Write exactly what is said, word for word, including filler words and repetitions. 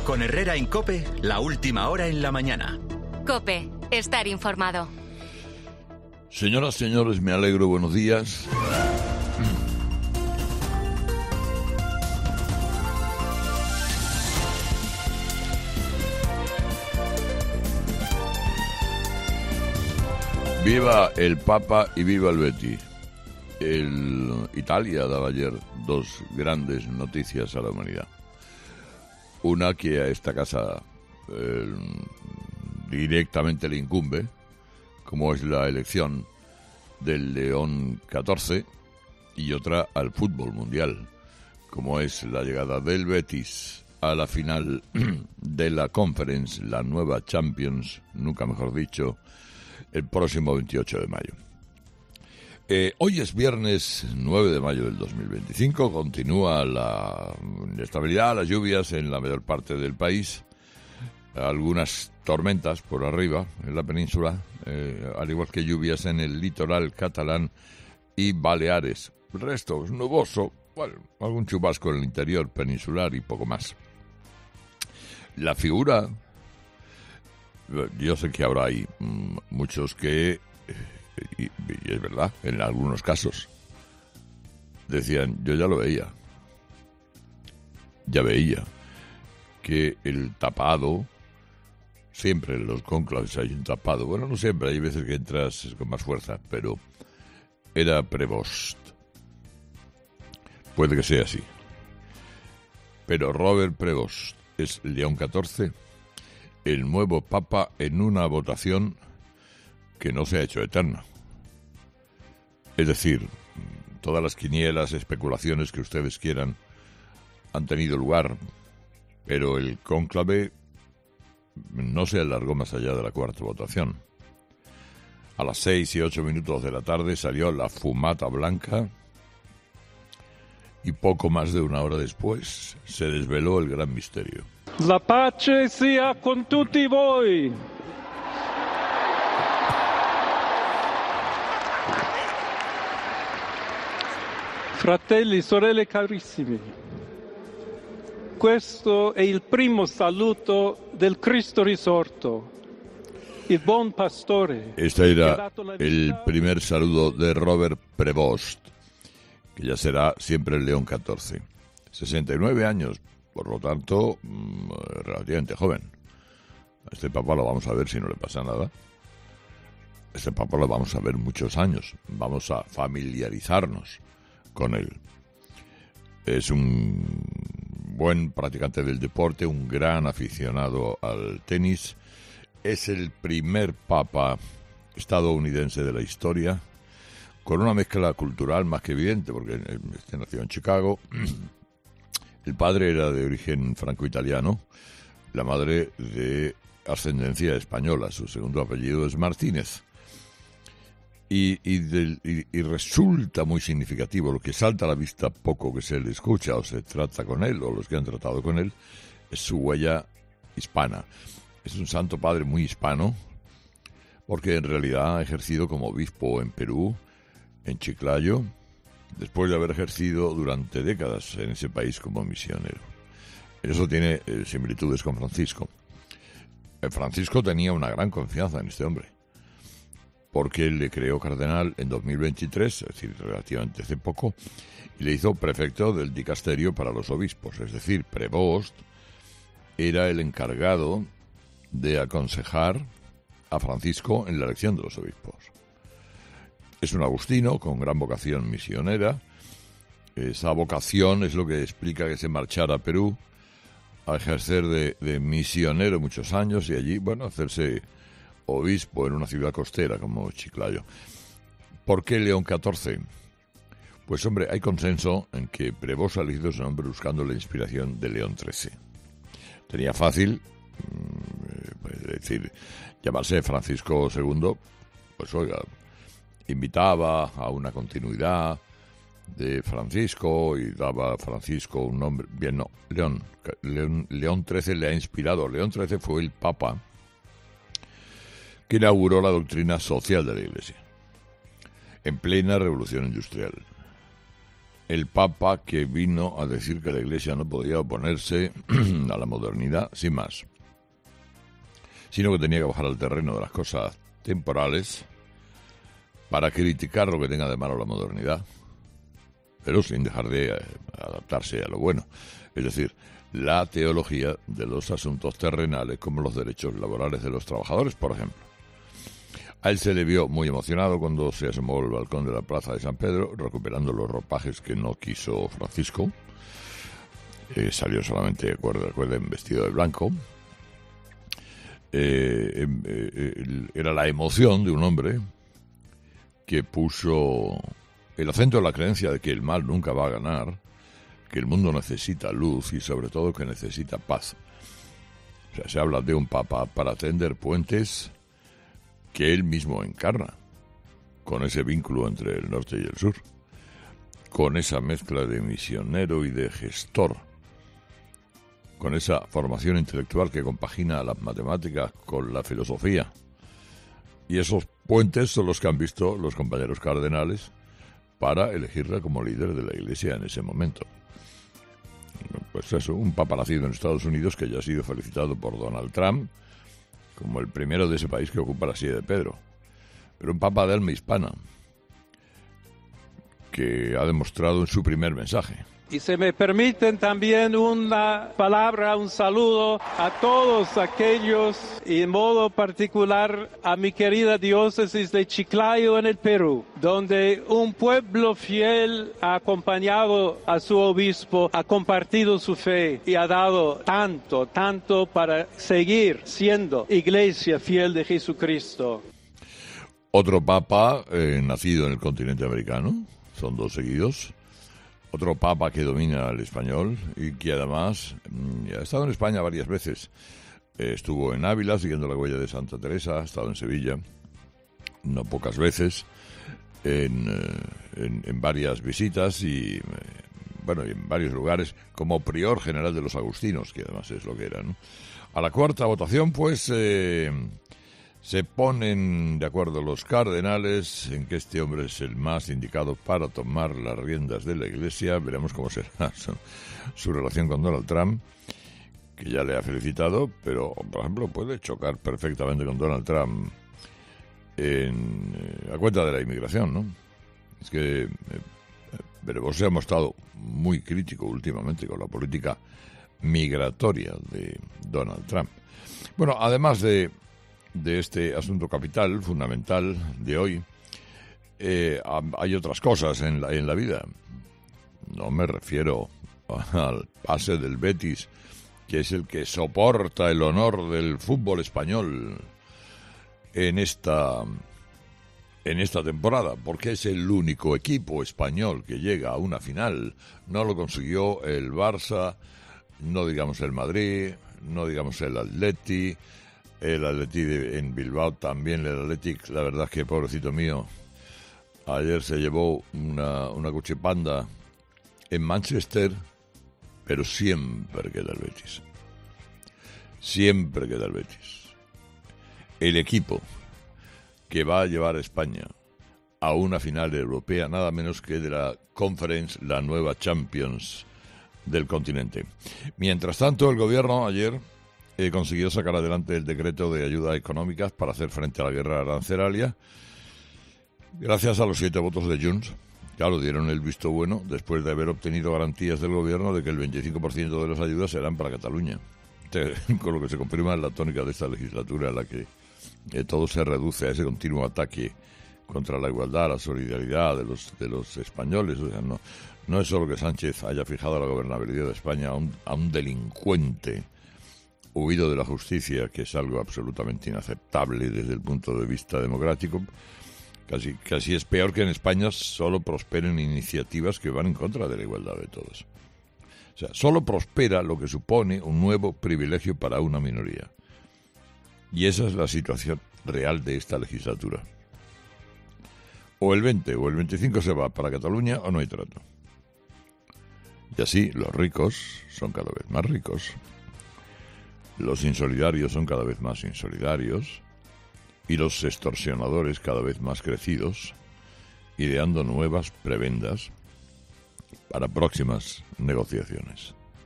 Con Herrera en COPE, la última hora en la mañana. COPE, estar informado. Señoras, señores, me alegro, buenos días. Viva el Papa y viva el Betis. El Italia daba ayer dos grandes noticias a la humanidad. Una que a esta casa eh, directamente le incumbe, como es la elección del León catorce, y otra al fútbol mundial, como es la llegada del Betis a la final de la Conference, la nueva Champions, nunca mejor dicho, el próximo veintiocho de mayo. Eh, hoy es viernes nueve de mayo del dos mil veinticinco, continúa la inestabilidad, las lluvias en la mayor parte del país, algunas tormentas por arriba en la península, eh, al igual que lluvias en el litoral catalán y Baleares. El resto es nuboso, bueno, algún chubasco en el interior peninsular y poco más. La figura, yo sé que habrá ahí mm, muchos que... Y, y es verdad, en algunos casos decían, yo ya lo veía, ya veía que el tapado, siempre en los cónclaves hay un tapado, bueno, no siempre, hay veces que entras con más fuerza, pero era Prevost. Puede que sea así. Pero Robert Prevost es León catorce, el nuevo papa en una votación que no se ha hecho eterna. Es decir, todas las quinielas, especulaciones que ustedes quieran han tenido lugar, pero el cónclave no se alargó más allá de la cuarta votación. A las seis y ocho minutos de la tarde salió la fumata blanca y poco más de una hora después se desveló el gran misterio. La pace sia con tutti voi. Fratelli, sorelle carissimi, questo è il primo saluto del Cristo risorto, il buon pastore. Este era el primer saludo de Robert Prevost, que ya será siempre el León catorce. sesenta y nueve años, por lo tanto, relativamente joven. A este papa lo vamos a ver si no le pasa nada. A este papa lo vamos a ver muchos años. Vamos a familiarizarnos con él. Es un buen practicante del deporte, un gran aficionado al tenis. Es el primer papa estadounidense de la historia, con una mezcla cultural más que evidente, porque este nació en Chicago. El padre era de origen franco-italiano, la madre de ascendencia española. Su segundo apellido es Martínez. Y, y, del, y, y resulta muy significativo, lo que salta a la vista poco que se le escucha o se trata con él, o los que han tratado con él, es su huella hispana. Es un santo padre muy hispano, porque en realidad ha ejercido como obispo en Perú, en Chiclayo, después de haber ejercido durante décadas en ese país como misionero. Eso tiene eh, similitudes con Francisco. Eh, Francisco tenía una gran confianza en este hombre, porque él le creó cardenal en dos mil veintitrés, es decir, relativamente hace poco, y le hizo prefecto del dicasterio para los obispos, es decir, Prevost era el encargado de aconsejar a Francisco en la elección de los obispos. Es un agustino con gran vocación misionera. Esa vocación es lo que explica que se marchara a Perú a ejercer de, de misionero muchos años y allí, bueno, hacerse obispo en una ciudad costera como Chiclayo. ¿Por qué León catorce? Pues hombre, hay consenso en que Prevost ha elegido su nombre buscando la inspiración de León trece. Tenía fácil, es decir, llamarse Francisco segundo, pues oiga, invitaba a una continuidad de Francisco y daba a Francisco un nombre. Bien, no, León, León, León trece le ha inspirado. León trece fue el papa que inauguró la doctrina social de la Iglesia en plena revolución industrial. el Papa que vino a decir que la Iglesia no podía oponerse a la modernidad sin más, sino que tenía que bajar al terreno de las cosas temporales para criticar lo que tenga de malo la modernidad, pero sin dejar de eh, adaptarse a lo bueno. Es decir, la teología de los asuntos terrenales, como los derechos laborales de los trabajadores, por ejemplo. A él se le vio muy emocionado cuando se asomó al balcón de la plaza de San Pedro, recuperando los ropajes que no quiso Francisco. Eh, salió solamente, recuerden, recuerden, vestido de blanco. Eh, eh, eh, era la emoción de un hombre que puso el acento en la creencia de que el mal nunca va a ganar, que el mundo necesita luz y sobre todo que necesita paz. O sea, se habla de un papa para tender puentes que él mismo encarna, con ese vínculo entre el norte y el sur, con esa mezcla de misionero y de gestor, con esa formación intelectual que compagina las matemáticas con la filosofía. Y esos puentes son los que han visto los compañeros cardenales para elegirla como líder de la Iglesia en ese momento. Pues eso, un papa nacido en Estados Unidos que ya ha sido felicitado por Donald Trump como el primero de ese país que ocupa la silla de Pedro, pero un papa de alma hispana que ha demostrado en su primer mensaje. Y se me permiten también una palabra, un saludo a todos aquellos, y en modo particular a mi querida diócesis de Chiclayo en el Perú, donde un pueblo fiel ha acompañado a su obispo, ha compartido su fe y ha dado tanto, tanto para seguir siendo iglesia fiel de Jesucristo. Otro papa eh, nacido en el continente americano, son dos seguidos. Otro papa que domina el español y que además ha estado en España varias veces. Eh, estuvo en Ávila siguiendo la huella de Santa Teresa, ha estado en Sevilla, no pocas veces, en, en, en varias visitas y, bueno, y en varios lugares como prior general de los agustinos, que además es lo que era, ¿no? A la cuarta votación, pues, eh, se ponen de acuerdo los cardenales en que este hombre es el más indicado para tomar las riendas de la Iglesia. Veremos cómo será su, su relación con Donald Trump, que ya le ha felicitado, pero, por ejemplo, puede chocar perfectamente con Donald Trump en, eh, a cuenta de la inmigración, ¿no? Es que eh, Veremos se ha mostrado muy crítico últimamente con la política migratoria de Donald Trump. Bueno, además de de este asunto capital, fundamental de hoy, eh, hay otras cosas en la, en la vida. No me refiero al pase del Betis, que es el que soporta el honor del fútbol español en esta, en esta temporada, porque es el único equipo español que llega a una final. No lo consiguió el Barça, no digamos el Madrid, no digamos el Atleti. El Atleti en Bilbao también, el Athletic, la verdad es que, pobrecito mío, ayer se llevó una, una cuchipanda en Manchester, pero siempre queda el Betis. Siempre queda el Betis. El equipo que va a llevar a España a una final europea, nada menos que de la Conference, la nueva Champions del continente. Mientras tanto, el gobierno ayer Eh, consiguió sacar adelante el decreto de ayudas económicas para hacer frente a la guerra arancelaria, gracias a los siete votos de Junts. Claro, dieron el visto bueno después de haber obtenido garantías del gobierno de que el veinticinco por ciento de las ayudas serán para Cataluña. Con lo que se confirma en la tónica de esta legislatura, en la que eh, todo se reduce a ese continuo ataque contra la igualdad, la solidaridad de los de los españoles. O sea, no, no es solo que Sánchez haya fijado la gobernabilidad de España a un, a un delincuente huido de la justicia, que es algo absolutamente inaceptable desde el punto de vista democrático. Casi, casi es peor que en España solo prosperen iniciativas que van en contra de la igualdad de todos. O sea, solo prospera lo que supone un nuevo privilegio para una minoría. Y esa es la situación real de esta legislatura. O el veinte o el veinticinco se va para Cataluña o no hay trato. Y así los ricos son cada vez más ricos. Los insolidarios son cada vez más insolidarios y los extorsionadores cada vez más crecidos, ideando nuevas prebendas para próximas negociaciones.